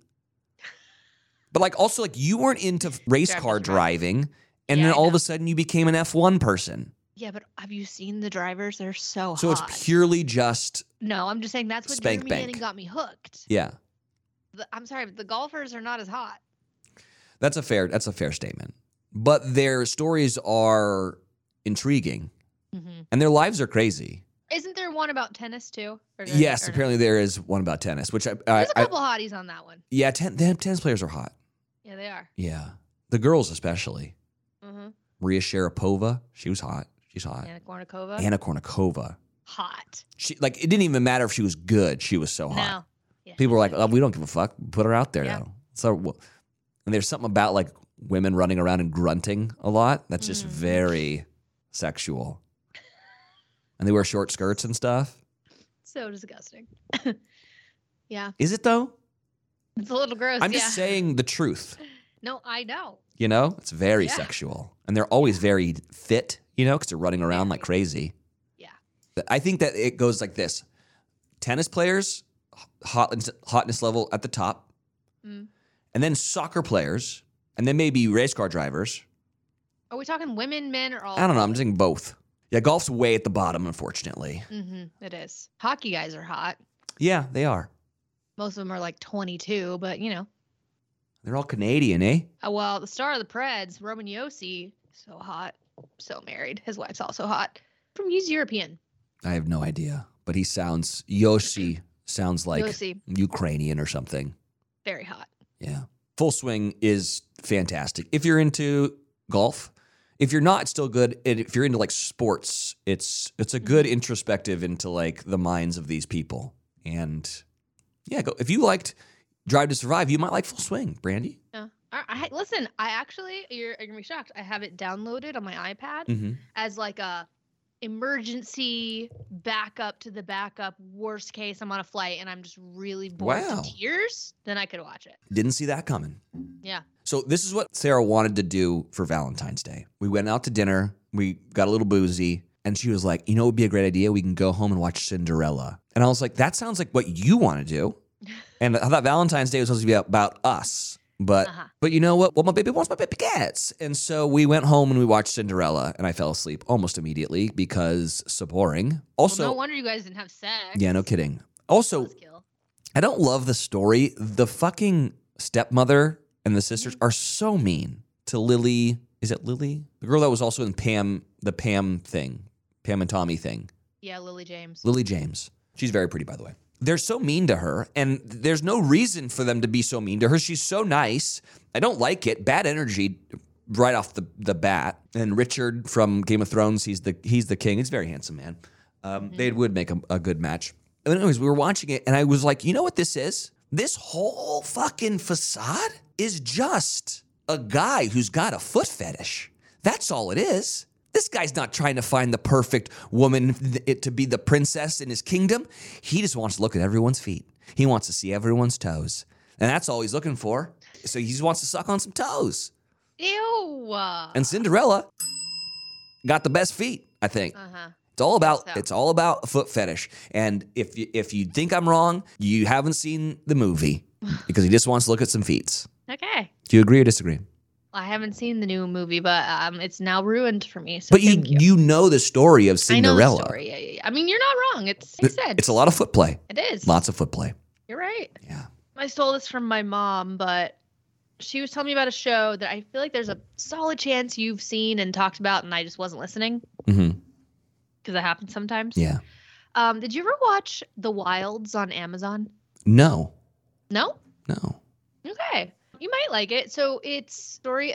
but like also like you weren't into race Drive to car Survive. driving, and Yeah, then I all of know. a sudden you became an F one person. Yeah, but have you seen the drivers? They're so, So hot. it's purely just No, I'm just saying that's what Spank drew me bank. in and got me hooked. yeah. The, I'm sorry, but the golfers are not as hot. That's a fair. That's a fair statement. But their stories are intriguing, Mm-hmm. and their lives are crazy. Isn't there one about tennis too? Or- Yes, or no? apparently there is one about tennis, which I, I, There's a I couple hotties on that one. yeah, ten, the tennis players are hot. Yeah, they are. Yeah, the girls especially. Mm-hmm. Maria Sharapova, she was hot. She's hot. Anna Kournikova. Anna Kournikova, Hot. she like it didn't even matter if she was good. She was so hot. No. Yeah, People were like, she's "Oh, we don't give a fuck. Put her out there Yeah. though." So, well, and there's something about like women running around and grunting a lot that's just Mhm. very sexual. And they wear short skirts and stuff. so disgusting. Yeah, Is it though? it's a little gross. I'm yeah. just saying the truth. No, I know. You know, it's very Yeah. sexual, and they're always very fit. You know, because they're running around like crazy. Yeah. I think that it goes like this: tennis players, hot, hotness level at the top, Mm. and then soccer players, And then maybe race car drivers. Are we talking women, men, or all? I don't know. I'm just thinking both. Yeah, golf's way at the bottom, unfortunately. Mm-hmm, it is. Hockey guys are hot. Yeah, they are. Most of them are like twenty-two, but you know. They're all Canadian, eh? Uh, well, the star of the Preds, Roman Yossi, so hot, so married. His wife's also hot. From he's European. I have no idea, but he sounds Yoshi sounds like Yossi, Ukrainian or something. very hot. Yeah. Full Swing is fantastic. If you're into golf, if you're not, it's still good. And if you're into like sports, it's it's a good introspective into like the minds of these people. And yeah, go, if you liked Drive to Survive, you might like Full Swing, Brandy. Yeah. I, I listen. I actually, you're, you're gonna be shocked. I have it downloaded on my iPad Mm-hmm. as like a emergency backup to the backup. Worst case, I'm on a flight and I'm just really bored Wow. to tears. Then I could watch it. Didn't see that coming. Yeah. So this is what Sarah wanted to do for Valentine's Day. We went out to dinner. We got a little boozy. And she was like, you know what would be a great idea? We can go home and watch Cinderella. And I was like, that sounds like what you want to do. And I thought Valentine's Day was supposed to be about us. But Uh-huh. but you know what? What my baby wants, my baby gets. And so we went home and we watched Cinderella. And I fell asleep almost immediately because so boring. Also, Well, no wonder you guys didn't have sex. yeah, no kidding. Also, Buzzkill. I don't love the story. The fucking stepmother and the sisters are so mean to Lily. Is it Lily? The girl that was also in Pam, the Pam thing, Pam and Tommy thing. Yeah, Lily James. Lily James. She's very pretty, by the way. They're so mean to her, and there's no reason for them to be so mean to her. She's so nice. I don't like it. Bad energy right off the, the bat. And Richard from Game of Thrones, he's the he's the king. He's a very handsome man. Um, They would make a, a good match. But anyways, we were watching it, and I was like, you know what this is? This whole fucking facade is just a guy who's got a foot fetish. That's all it is. This guy's not trying to find the perfect woman th- to be the princess in his kingdom. He just wants to look at everyone's feet. He wants to see everyone's toes. And that's all he's looking for. So he just wants to suck on some toes. Ew. And Cinderella got the best feet, I think. Uh-huh. It's all about so. it's all about a foot fetish. And if you, if you think I'm wrong, you haven't seen the movie because he just wants to look at some feet. Okay. Do you agree or disagree? I haven't seen the new movie, but um, it's now ruined for me. So But you, thank you. you know the story of I know Cinderella. the story. Yeah, yeah, yeah. I mean, you're not wrong. It's like I said. It's a lot of foot play. It is. Lots of foot play. You're right. Yeah. I stole this from my mom, but she was telling me about a show that I feel like there's a solid chance you've seen and talked about, and I just wasn't listening Mm-hmm. because it happens sometimes. Yeah. Um, did you ever watch The Wilds on Amazon? No. No? No. Okay. You might like it. So it's a story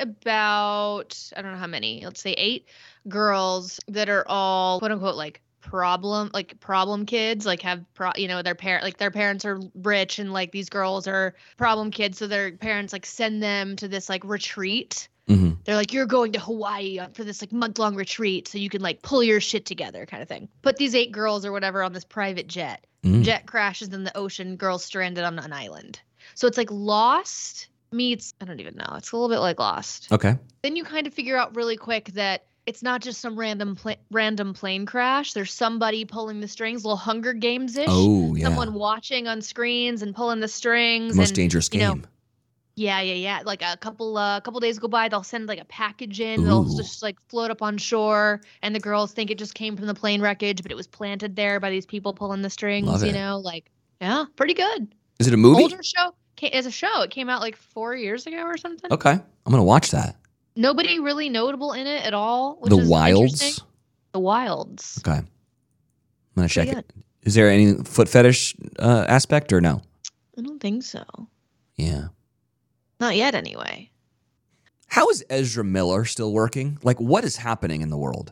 about, I don't know how many, let's say eight girls that are all quote unquote like problem, like problem kids, like have, pro, you know, their parent, like their parents are rich and like these girls are problem kids. So their parents like send them to this like retreat. Mm-hmm. They're like, you're going to Hawaii for this like month long retreat so you can like pull your shit together kind of thing. Put these eight girls or whatever on this private jet. Mm. Jet crashes in the ocean, girls stranded on an island. So it's like Lost meets, I don't even know. It's a little bit like Lost. Okay. Then you kind of figure out really quick that it's not just some random pla- random plane crash. There's somebody pulling the strings, little Hunger Games-ish. Oh, yeah. Someone watching on screens and pulling the strings. The most and, dangerous you know, game. yeah, yeah, yeah. Like a couple uh, couple days go by, they'll send like a package in. They'll Ooh. just like float up on shore, and the girls think it just came from the plane wreckage, but it was planted there by these people pulling the strings. Love you it. know, like yeah, pretty good. Is it a movie? Older show. Ca- As a show, it came out like four years ago or something. Okay. I'm going to watch that. Nobody really notable in it at all. Which The is Wilds? interesting. The Wilds. Okay. I'm going to check Pretty it. Is there any foot fetish uh, aspect or no? I don't think so. Yeah. Not yet, anyway. How is Ezra Miller still working? Like, what is happening in the world?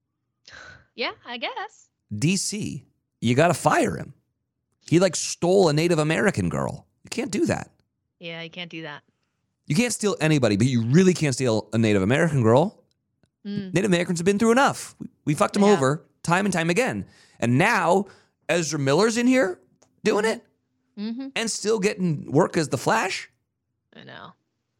Yeah, I guess. D C, you got to fire him. He like stole a Native American girl. You can't do that. Yeah, you can't do that. You can't steal anybody, but you really can't steal a Native American girl. Mm. Native Americans have been through enough. We, we fucked them Yeah. over time and time again. And now Ezra Miller's in here doing it Mm-hmm. and still getting work as the Flash. I know.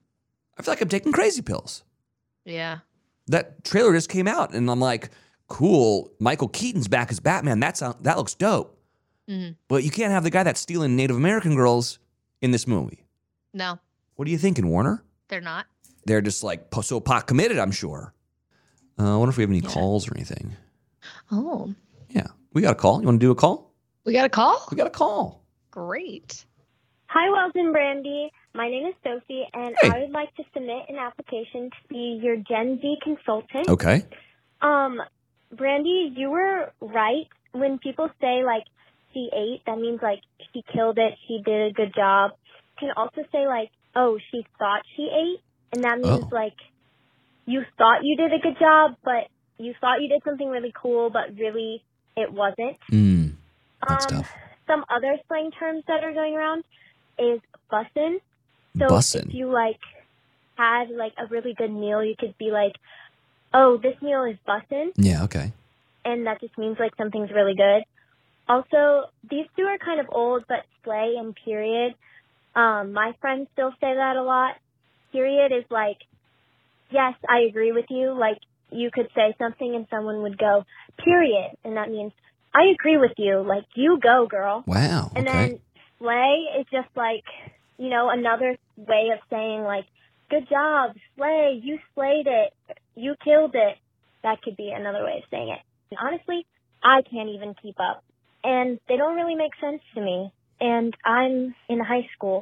I feel like I'm taking crazy pills. Yeah. That trailer just came out, and I'm like, cool, Michael Keaton's back as Batman. That sound, that looks dope. Mm-hmm. But you can't have the guy that's stealing Native American girls in this movie. No, What are you thinking, Warner? they're not. they're just like po- so pot committed, I'm sure. Uh, I wonder if we have any Yeah. calls or anything. Oh, Yeah, we got a call. You want to do a call? we got a call? We got a call. Great. Hi, Wells and Brandy. My name is Sophie, and Hey. I would like to submit an application to be your Gen Z consultant. Okay. Um, Brandy, you were right. When people say, like, she ate, that means, like, she killed it, she did a good job. You can also say, like, oh, she thought she ate, and that means, Oh. like, you thought you did a good job, but you thought you did something really cool, but really it wasn't. Mm, that's um, tough. Some other slang terms that are going around is bussin'. So Bussin'. if you, like, had, like, a really good meal, you could be like, oh, this meal is bussin', Yeah, okay. and that just means, like, something's really good. Also, these two are kind of old, but slay and period. Um, my friends still say that a lot. Period is like, yes, I agree with you. Like, you could say something and someone would go, period, and that means, I agree with you. Like, you go, girl. Wow, And okay. then slay is just like, you know, another way of saying, like, good job, slay, you slayed it, you killed it. That could be another way of saying it. And honestly, I can't even keep up. And they don't really make sense to me. And I'm in high school.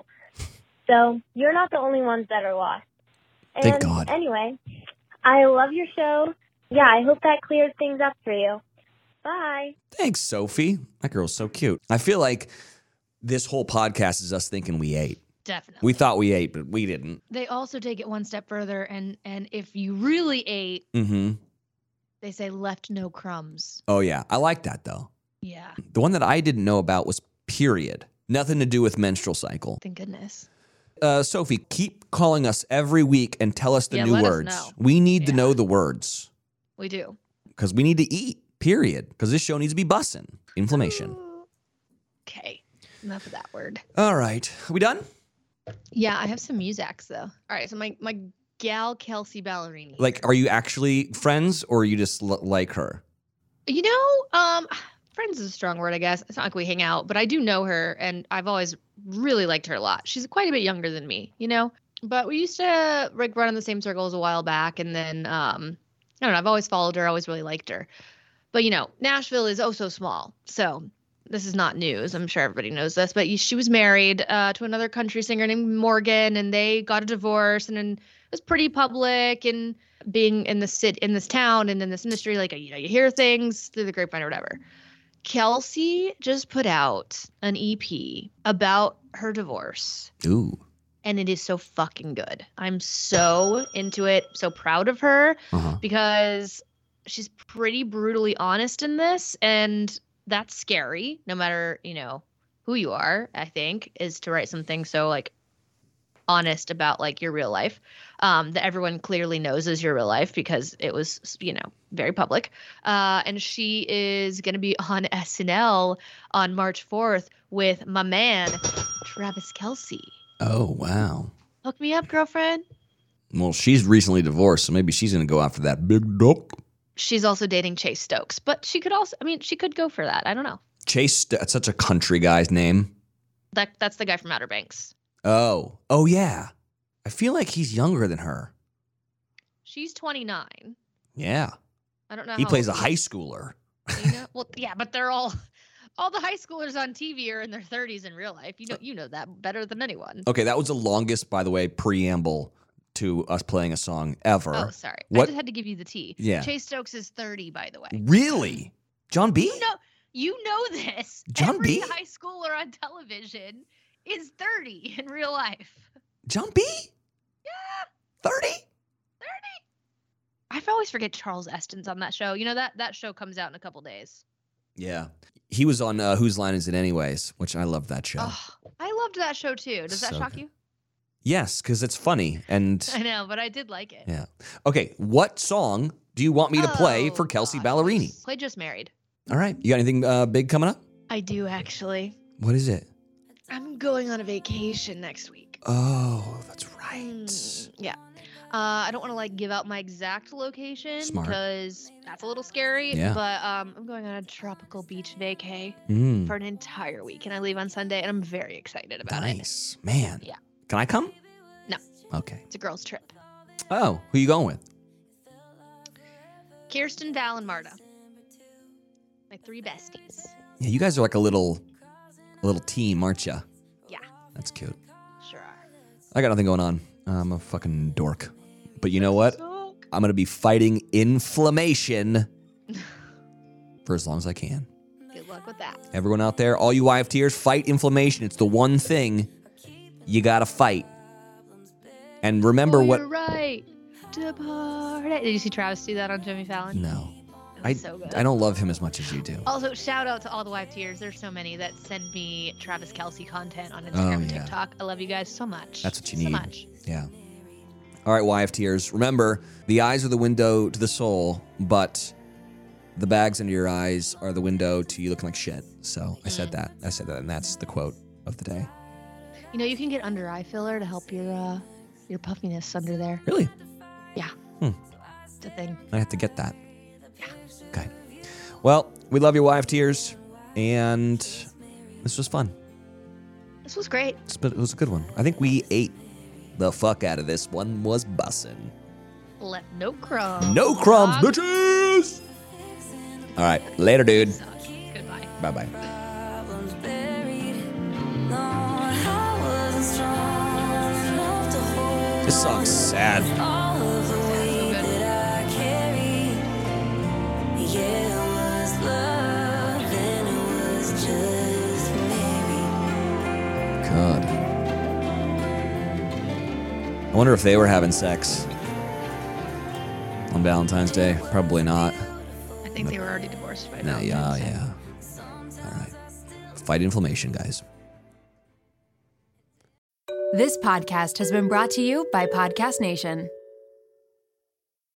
So you're not the only ones that are lost. And Thank God. Anyway, I love your show. Yeah, I hope that clears things up for you. Bye. Thanks, Sophie. That girl's so cute. I feel like this whole podcast is us thinking we ate. Definitely. We thought we ate, but we didn't. They also take it one step further, and and if you really ate, Mm-hmm. they say left no crumbs. Oh, yeah. I like that, though. Yeah. The one that I didn't know about was period. Nothing to do with menstrual cycle. Thank goodness. Uh, Sophie, keep calling us every week and tell us the Yeah, new let us words. know. We need to Yeah. know the words We do. because we need to eat, period. Because this show needs to be bussin'. Inflammation. Okay. Enough of that word. All right. Are we done? Yeah, I have some Muzaks though. All right, so my my gal Kelsey Ballerini. Like, are you actually friends or you just l- like her? You know, um, friends is a strong word, I guess. It's not like we hang out, but I do know her, and I've always really liked her a lot. She's quite a bit younger than me, you know. But we used to like run in the same circles a while back, and then um, I don't know. I've always followed her, always really liked her. But you know, Nashville is oh so small, so this is not news. I'm sure everybody knows this, but she was married uh, to another country singer named Morgan, and they got a divorce, and then it was pretty public. And being in the sit in this town and in this industry, like you know, you hear things through the grapevine or whatever. Kelsey just put out an E P about her divorce, Ooh. and it is so fucking good. I'm so into it, so proud of her Uh-huh. because she's pretty brutally honest in this, and that's scary no matter, you know, who you are, I think, is to write something so like honest about like your real life um that everyone clearly knows is your real life because it was, you know, very public. Uh and she is going to be on S N L on March fourth with my man Travis Kelce. Oh, wow. Hook me up, girlfriend. Well, she's recently divorced, so maybe she's going to go after that big duck. She's also dating Chase Stokes, but she could also, I mean, she could go for that. I don't know. Chase, that's such a country guy's name. That that's the guy from Outer Banks. Oh. Oh, yeah. I feel like he's younger than her. She's twenty-nine. Yeah. I don't know. He how plays a old high he is. schooler. You know? Well, yeah, but they're all all the high schoolers on T V are in their thirties in real life. You know, you know that better than anyone. Okay, that was the longest, by the way, preamble to us playing a song ever. Oh, sorry. What- I just had to give you the tea. Yeah. Chase Stokes is thirty, by the way. Really? John B? You know, you know this. John Every B? high schooler on television is thirty in real life. John B? Yeah, thirty? thirty. I always forget Charles Eston's on that show. You know that that show comes out in a couple days. Yeah. He was on uh, Whose Line Is It Anyways, which I loved that show. Oh, I loved that show too. Does that So shock good. you? Yes, because it's funny. And I know, but I did like it. yeah. Okay, what song do you want me to play Oh, for Kelsey gosh. Ballerini? Play Just Married. All right. You got anything uh, big coming up? I do actually. What is it? I'm going on a vacation next week. Oh, that's right. Mm, yeah. Uh, I don't want to like give out my exact location Smart. because that's a little scary. Yeah. But um, I'm going on a tropical beach vacay Mm, for an entire week, and I leave on Sunday, and I'm very excited about it. nice. Man. Yeah. Can I come? No. Okay. It's a girls' trip. Oh, who you going with? Kirsten, Val, and Marta. My three besties. Yeah, you guys are like a little, a little team, aren't you? Yeah, That's cute. sure are. I got nothing going on. I'm a fucking dork. But you know what? Suck. I'm going to be fighting inflammation for as long as I can. Good luck with that. Everyone out there, all you YFTers, fight inflammation. It's the one thing you got to fight. And remember oh, what... You're right. To party. Did you see Travis do that on Jimmy Fallon? No. It I, was so good. I don't love him as much as you do. Also, shout out to all the YFTers. There's so many that send me Travis Kelce content on Instagram Oh, and yeah. TikTok. I love you guys so much. That's what you So need. much. Yeah. All right, YFTers. Remember, the eyes are the window to the soul, but the bags under your eyes are the window to you looking like shit. So I said that. I said that, and that's the quote of the day. You know, you can get under eye filler to help your uh, your puffiness under there. Really? Yeah. Hmm. It's a thing. I have to get that. Yeah. Okay. Well, we love you, YFTers, and this was fun. This was great. It's- But it was a good one. I think we ate the fuck out of this one. Was bussin'. Left no crumbs. No crumbs, dog. bitches! All right. Later, dude. Suck. Goodbye. Bye-bye. Problems buried. No, I wasn't strong enough to hold This song's sad. all of the So weight good. that I carry. Yeah, it was love and it was just maybe. God. I wonder if they were having sex on Valentine's Day. Probably not. I think they were already divorced by now. Nah, yeah, yeah. All right. Fight inflammation, guys. This podcast has been brought to you by Podcast Nation.